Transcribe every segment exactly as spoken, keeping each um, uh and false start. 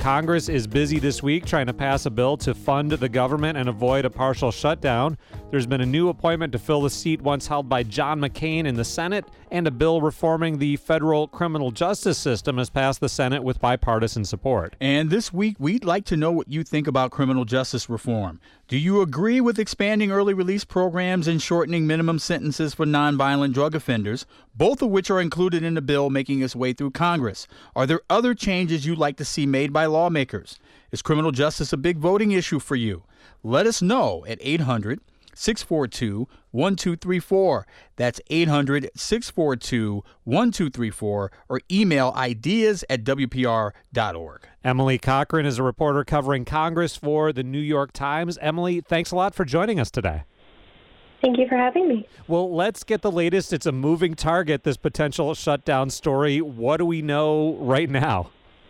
Congress is busy this week trying to pass a bill to fund the government and avoid a partial shutdown. There's been a new appointment to fill the seat once held by John McCain in the Senate, and a bill reforming the federal criminal justice system has passed the Senate with bipartisan support. And this week, we'd like to know what you think about criminal justice reform. Do you agree with expanding early release programs and shortening minimum sentences for nonviolent drug offenders, both of which are included in the bill making its way through Congress? Are there other changes you'd like to see made by lawmakers? Is criminal justice a big voting issue for you? Let us know at eight hundred, six four two, one two three four. That's eight hundred, six four two, one two three four, or email ideas at w p r dot org. Emily Cochran is a reporter covering Congress for the New York Times. Emily, thanks a lot for joining us today. Thank you for having me. Well, let's get the latest. It's a moving target, this potential shutdown story. What do we know right now?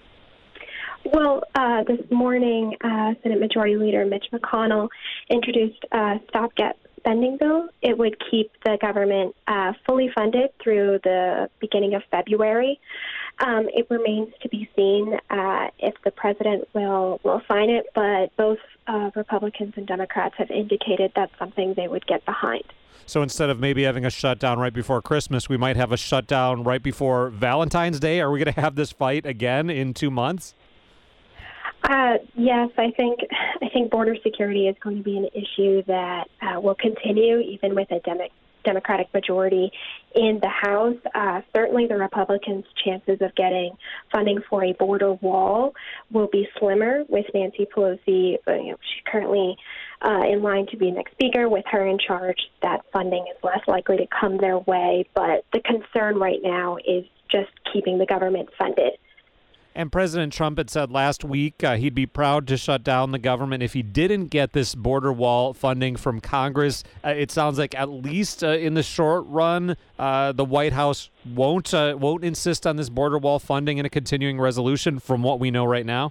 Well, uh, this morning, uh, Senate Majority Leader Mitch McConnell introduced a stopgap spending bill. It would keep the government uh, fully funded through the beginning of February. Um, it remains to be seen uh, if the president will, will sign it, but both uh, Republicans and Democrats have indicated that's something they would get behind. So instead of maybe having a shutdown right before Christmas, we might have a shutdown right before Valentine's Day. Are we going to have this fight again in two months? Uh, yes, I think I think border security is going to be an issue that uh, will continue even with a Demo- Democratic majority in the House. Uh, certainly the Republicans' chances of getting funding for a border wall will be slimmer with Nancy Pelosi. Uh, you know, she's currently uh, in line to be next speaker. With her in charge, that funding is less likely to come their way. But the concern right now is just keeping the government funded. And President Trump had said last week uh, he'd be proud to shut down the government if he didn't get this border wall funding from Congress. Uh, it sounds like at least uh, in the short run, uh, the White House won't uh, won't insist on this border wall funding in a continuing resolution from what we know right now.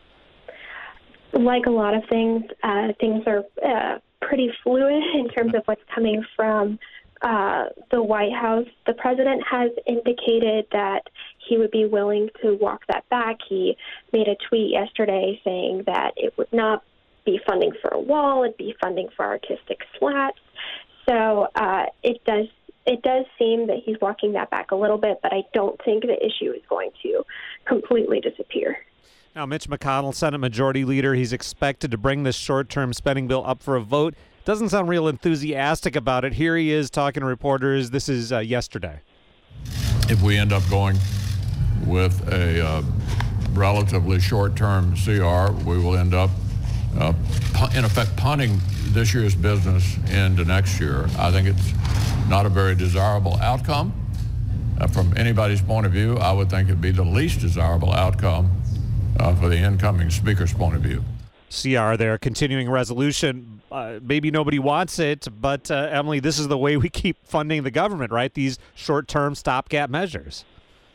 Like a lot of things, uh, things are uh, pretty fluid in terms of what's coming from uh, the White House. The president has indicated that he would be willing to walk that back. He made a tweet yesterday saying that it would not be funding for a wall, it'd be funding for artistic slats. So uh, it does it does seem that he's walking that back a little bit, but I don't think the issue is going to completely disappear. Now, Mitch McConnell, Senate Majority Leader, he's expected to bring this short-term spending bill up for a vote. Doesn't sound real enthusiastic about it. Here he is talking to reporters. This is uh, yesterday. If we end up going with a uh, relatively short-term C R, we will end up, uh, pu- in effect, punting this year's business into next year. I think it's not a very desirable outcome. Uh, from anybody's point of view, I would think it'd be the least desirable outcome uh, for the incoming speaker's point of view. C R there, continuing resolution. Uh, maybe nobody wants it, but uh, Emily, this is the way we keep funding the government, right? These short-term stopgap measures.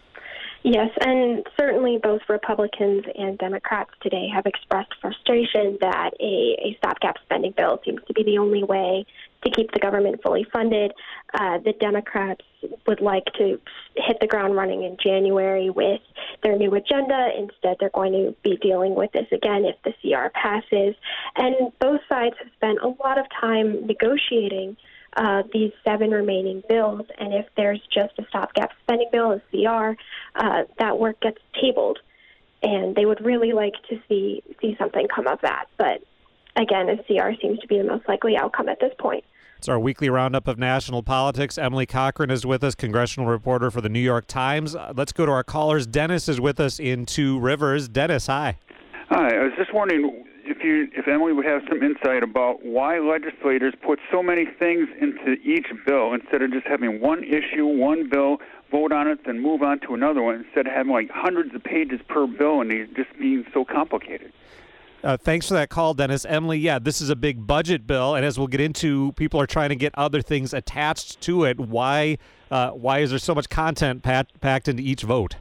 Yes, and certainly both Republicans and Democrats today have expressed frustration that a, a stopgap spending bill seems to be the only way to keep the government fully funded. Uh, the Democrats would like to hit the ground running in January with their new agenda. Instead, they're going to be dealing with this again if the C R passes. And both sides have spent a lot of time negotiating Uh, these seven remaining bills, and if there's just a stopgap spending bill, a C R, uh, that work gets tabled, and they would really like to see see something come of that. But again, a C R seems to be the most likely outcome at this point. It's our weekly roundup of national politics. Emily Cochran is with us, congressional reporter for the New York Times. Uh, let's go to our callers. Dennis is with us in Two Rivers. Dennis, hi. Hi, I was just wondering if you, if Emily would have some insight about why legislators put so many things into each bill instead of just having one issue, one bill, vote on it, then move on to another one, instead of having like hundreds of pages per bill and they just being so complicated. Uh, thanks for that call, Dennis. Emily, yeah, this is a big budget bill, and as we'll get into, people are trying to get other things attached to it. Why, uh, why is there so much content pat- packed into each vote?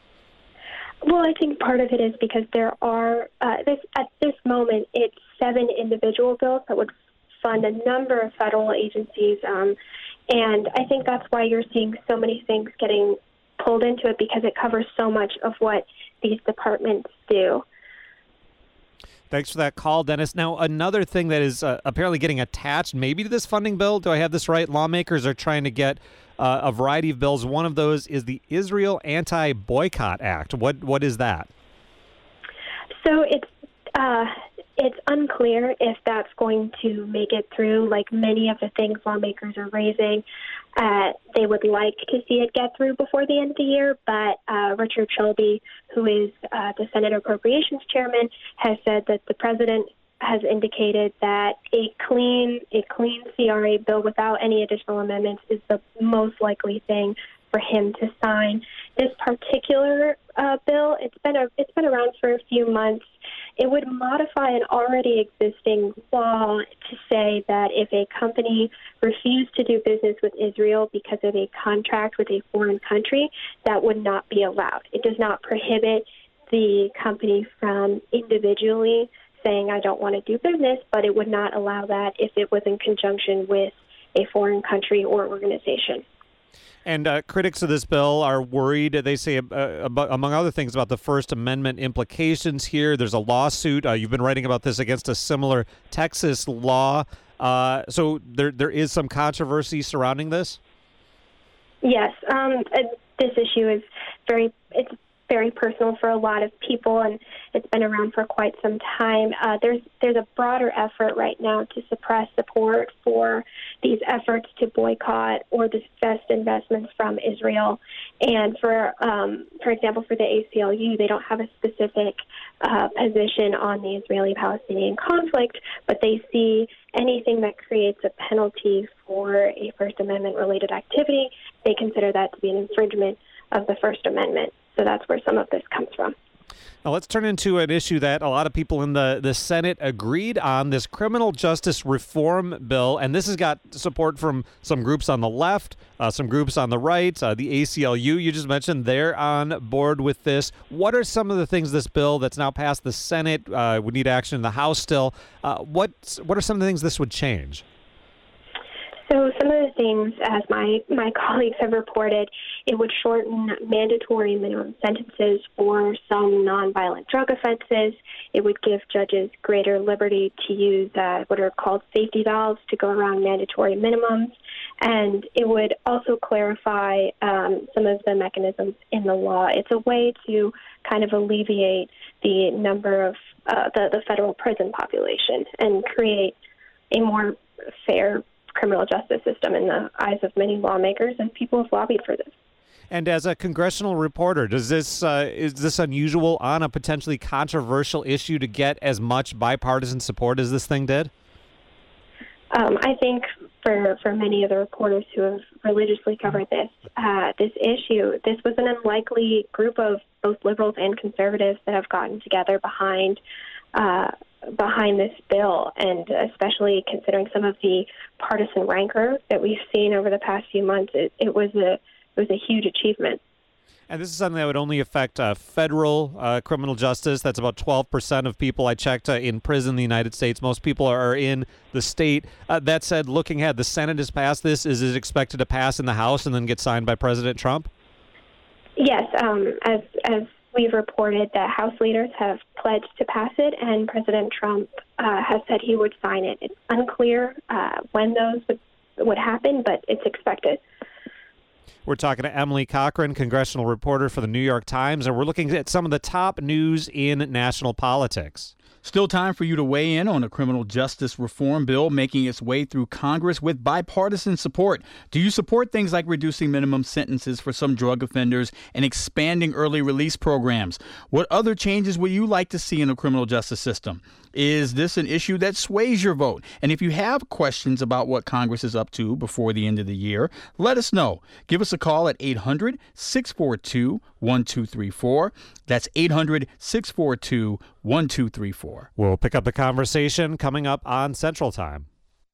Well, I think part of it is because there are, uh, this at this moment, it's seven individual bills that would fund a number of federal agencies, um, and I think that's why you're seeing so many things getting pulled into it, because it covers so much of what these departments do. Thanks for that call, Dennis. Now, another thing that is uh, apparently getting attached maybe to this funding bill, do I have this right? Lawmakers are trying to get uh, a variety of bills. One of those is the Israel Anti-Boycott Act. What What is that? So it's uh, it's unclear if that's going to make it through. Like many of the things lawmakers are raising, uh, they would like to see it get through before the end of the year. But uh, Richard Shelby, who is uh, the Senate Appropriations Chairman, has said that the president has indicated that a clean a clean C R A bill without any additional amendments is the most likely thing for him to sign. This particular uh, bill, it's been a, it's been around for a few months. It would modify an already existing law to say that if a company refused to do business with Israel because of a contract with a foreign country, that would not be allowed. It does not prohibit the company from individually saying, I don't want to do business, but it would not allow that if it was in conjunction with a foreign country or organization. And uh, critics of this bill are worried, they say, uh, about, among other things, about the First Amendment implications here. There's a lawsuit. Uh, you've been writing about this against a similar Texas law. Uh, so there there is some controversy surrounding this? Yes. Um, this issue is very, it's very personal for a lot of people, and it's been around for quite some time. Uh, there's there's a broader effort right now to suppress support for these efforts to boycott or divest investments from Israel. And for um, for example, for the A C L U, they don't have a specific uh, position on the Israeli-Palestinian conflict, but they see anything that creates a penalty for a First Amendment-related activity, they consider that to be an infringement of the First Amendment. So that's where some of this comes from. Now let's turn into an issue that a lot of people in the, the Senate agreed on, this criminal justice reform bill. And this has got support from some groups on the left, uh, some groups on the right. Uh, the A C L U, you just mentioned, they're on board with this. What are some of the things this bill that's now passed the Senate, uh, would need action in the House still, uh, what, what are some of the things this would change? So some of the things, as my, my colleagues have reported, it would shorten mandatory minimum sentences for some nonviolent drug offenses. It would give judges greater liberty to use uh, what are called safety valves to go around mandatory minimums. And it would also clarify um, some of the mechanisms in the law. It's a way to kind of alleviate the number of uh, the, the federal prison population and create a more fair criminal justice system in the eyes of many lawmakers, and people have lobbied for this. And as a congressional reporter, does this uh, is this unusual on a potentially controversial issue to get as much bipartisan support as this thing did? Um, I think for for many of the reporters who have religiously covered this uh, this issue, this was an unlikely group of both liberals and conservatives that have gotten together behind uh, behind this bill, and especially considering some of the partisan rancor that we've seen over the past few months, it, it was a it was a huge achievement. And this is something that would only affect uh, federal uh, criminal justice. That's about twelve percent of people I checked uh, in prison in the United States. Most people are in the state. Uh, that said, looking ahead, the Senate has passed this. Is it expected to pass in the House and then get signed by President Trump? Yes, um, as as we've reported, that House leaders have pledged to pass it, and President Trump uh, has said he would sign it. It's unclear uh, when those would, would happen, but it's expected. We're talking to Emily Cochran, congressional reporter for the New York Times, and we're looking at some of the top news in national politics. Still time for you to weigh in on a criminal justice reform bill making its way through Congress with bipartisan support. Do you support things like reducing minimum sentences for some drug offenders and expanding early release programs? What other changes would you like to see in the criminal justice system? Is this an issue that sways your vote? And if you have questions about what Congress is up to before the end of the year, let us know. Give us a call at eight hundred, six four two, one two three four. That's eight hundred, six four two, one two three four. We'll pick up the conversation coming up on Central Time.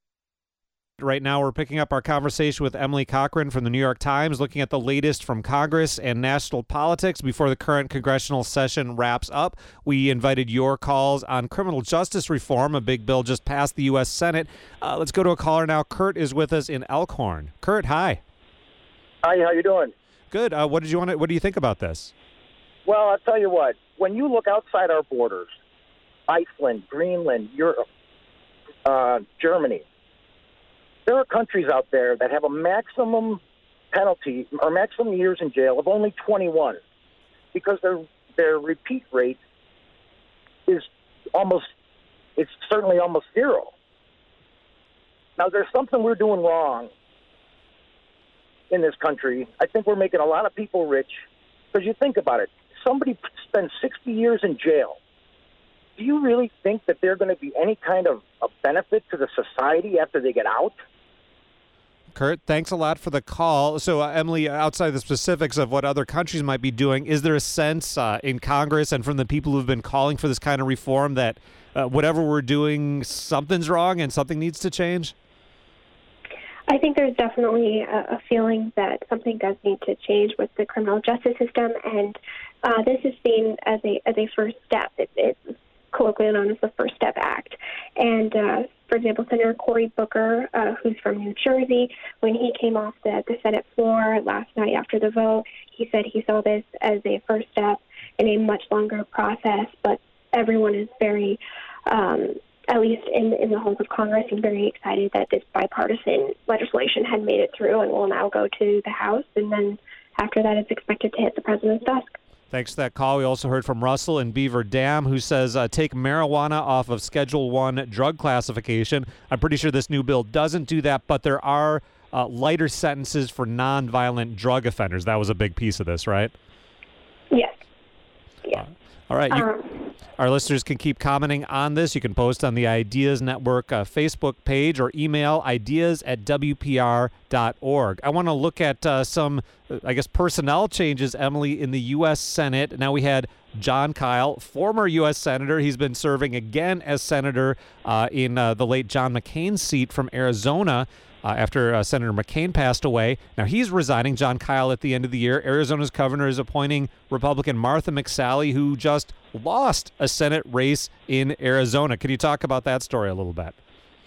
Right now, we're picking up our conversation with Emily Cochran from the New York Times, looking at the latest from Congress and national politics before the current congressional session wraps up. We invited your calls on criminal justice reform. A big bill just passed the U S Senate. Uh, let's go to a caller now. Kurt is with us in Elkhorn. Kurt, hi. Hi, how you doing? Good. Uh, what did you want? To, what do you think about this? Well, I'll tell you what. When you look outside our borders, Iceland, Greenland, Europe, uh, Germany. There are countries out there that have a maximum penalty or maximum years in jail of only twenty-one because their their repeat rate is almost, it's certainly almost zero. Now, there's something we're doing wrong in this country. I think we're making a lot of people rich because you think about it. Somebody spends sixty years in jail. Do you really think that they're going to be any kind of a benefit to the society after they get out? Kurt, thanks a lot for the call. So, uh, Emily, outside the specifics of what other countries might be doing, is there a sense uh, in Congress and from the people who've been calling for this kind of reform that uh, whatever we're doing, something's wrong and something needs to change? I think there's definitely a, a feeling that something does need to change with the criminal justice system, and uh, this is seen as a as a first step. It, it's colloquially known as the First Step Act. And, uh, for example, Senator Cory Booker, uh, who's from New Jersey, when he came off the, the Senate floor last night after the vote, he said he saw this as a first step in a much longer process, but everyone is very, um, at least in, in the halls of Congress, is very excited that this bipartisan legislation had made it through and will now go to the House, and then after that it's expected to hit the president's desk. Thanks for that call. We also heard from Russell in Beaver Dam, who says uh, take marijuana off of Schedule One drug classification. I'm pretty sure this new bill doesn't do that, but there are uh, lighter sentences for nonviolent drug offenders. That was a big piece of this, right? Yes. Yes. Uh, all right. You, um, our listeners can keep commenting on this. You can post on the Ideas Network uh, Facebook page or email ideas at w p r dot org. I want to look at uh, some, uh, I guess, personnel changes, Emily, in the U S Senate. Now we had Jon Kyl, former U S Senator. He's been serving again as Senator uh, in uh, the late John McCain's seat from Arizona. Uh, after uh, Senator McCain passed away. Now he's resigning, Jon Kyl, at the end of the year. Arizona's governor is appointing Republican Martha McSally, who just lost a Senate race in Arizona. Can you talk about that story a little bit?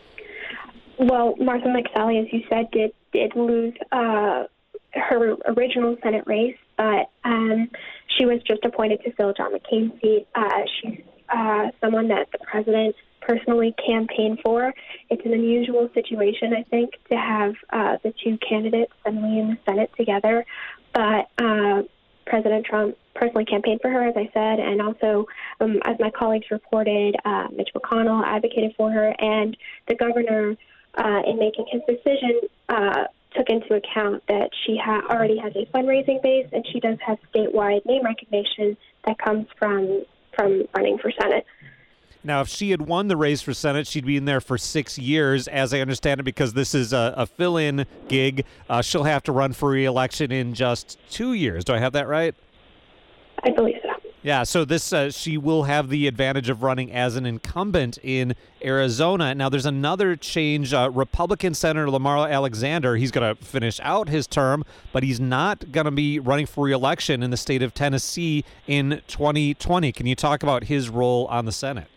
Well, Martha McSally, as you said, did did lose uh, her original Senate race, but um, she was just appointed to fill John McCain's seat. Uh, she's uh, someone that the president personally campaign for. It's an unusual situation, I think, to have uh, the two candidates suddenly in the Senate together. But uh, President Trump personally campaigned for her, as I said, and also, um, as my colleagues reported, uh, Mitch McConnell advocated for her, and the governor, uh, in making his decision, uh, took into account that she ha- already has a fundraising base, and she does have statewide name recognition that comes from from running for Senate. Now, if she had won the race for Senate, she'd be in there for six years, as I understand it, because this is a, a fill-in gig. Uh, she'll have to run for re-election in just two years. Do I have that right? I believe so. Yeah, so this uh, she will have the advantage of running as an incumbent in Arizona. Now, there's another change. Uh, Republican Senator Lamar Alexander, he's going to finish out his term, but he's not going to be running for re-election in the state of Tennessee in twenty twenty. Can you talk about his role on the Senate?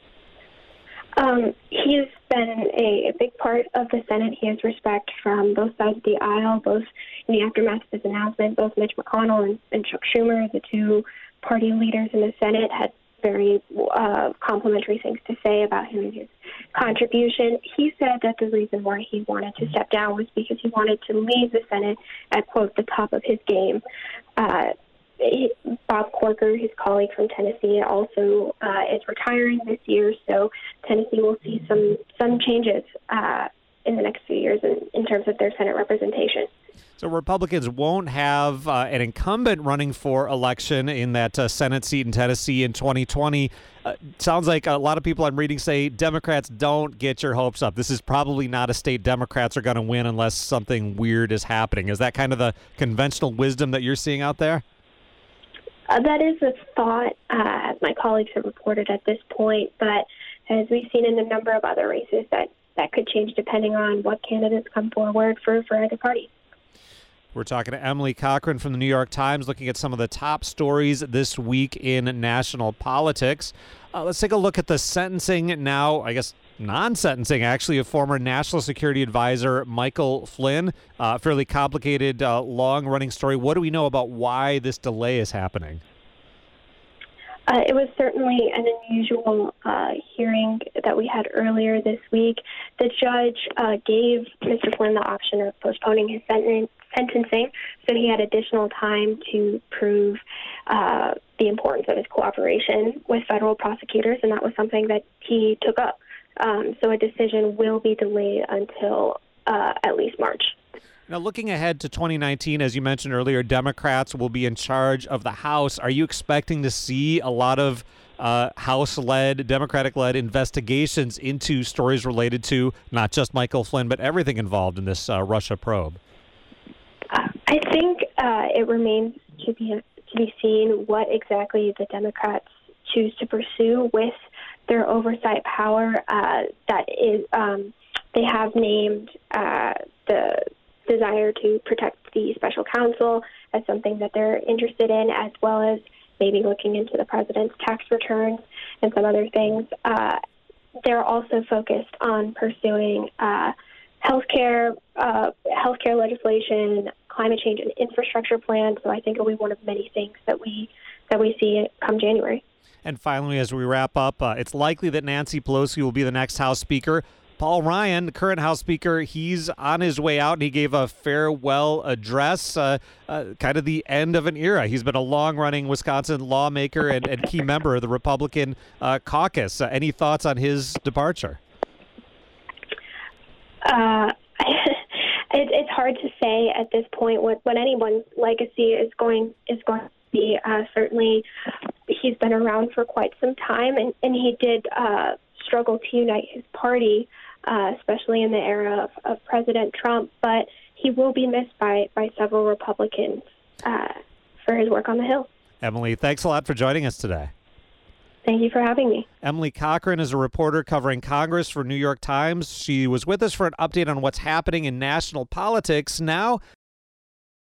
Um, he's been a, a big part of the Senate. He has respect from both sides of the aisle, both in the aftermath of his announcement. Both Mitch McConnell and, and Chuck Schumer, the two party leaders in the Senate, had very uh, complimentary things to say about him and his contribution. He said that the reason why he wanted to step down was because he wanted to leave the Senate at, quote, the top of his game. Uh, He, Bob Corker, his colleague from Tennessee, also uh, is retiring this year, so Tennessee will see some some changes uh, in the next few years in, in terms of their Senate representation. So Republicans won't have uh, an incumbent running for election in that uh, Senate seat in Tennessee in twenty twenty. Uh, sounds like a lot of people I'm reading say Democrats, don't get your hopes up. This is probably not a state Democrats are going to win unless something weird is happening. Is that kind of the conventional wisdom that you're seeing out there? Uh, that is a thought, uh, as my colleagues have reported at this point, but as we've seen in a number of other races, that, that could change depending on what candidates come forward for, for either party. We're talking to Emily Cochrane from the New York Times, looking at some of the top stories this week in national politics. Uh, let's take a look at the sentencing now, I guess non-sentencing, actually, of former National Security Advisor Michael Flynn. Uh, fairly complicated, uh, long-running story. What do we know about why this delay is happening? Uh, it was certainly an unusual uh, hearing that we had earlier this week. The judge uh, gave Mister Flynn the option of postponing his sentence, sentencing, so he had additional time to prove uh, the importance of his cooperation with federal prosecutors, and that was something that he took up. Um, so a decision will be delayed until uh, at least March. Now, looking ahead to twenty nineteen, as you mentioned earlier, Democrats will be in charge of the House. Are you expecting to see a lot of uh, House-led, Democratic-led investigations into stories related to not just Michael Flynn, but everything involved in this uh, Russia probe? Uh, I think uh, it remains to be to be seen what exactly the Democrats choose to pursue with their oversight power. Uh, that is, um, they have named uh, the desire to protect the special counsel as something that they're interested in, as well as maybe looking into the president's tax returns and some other things. Uh, they're also focused on pursuing uh, healthcare, uh, healthcare legislation, climate change, and infrastructure plans. So I think it'll be one of many things that we that we see come January. And finally, as we wrap up, uh, it's likely that Nancy Pelosi will be the next House Speaker. Paul Ryan, the current House Speaker, he's on his way out, and he gave a farewell address, uh, uh, kind of the end of an era. He's been a long-running Wisconsin lawmaker and, and key member of the Republican uh, caucus. Uh, any thoughts on his departure? Uh, it, it's hard to say at this point what, what anyone's legacy is going is going to be. Uh, certainly, he's been around for quite some time, and, and he did uh, struggle to unite his party, uh, especially in the era of, of President Trump. But he will be missed by, by several Republicans uh, for his work on the Hill. Emily, thanks a lot for joining us today. Thank you for having me. Emily Cochran is a reporter covering Congress for New York Times. She was with us for an update on what's happening in national politics. Now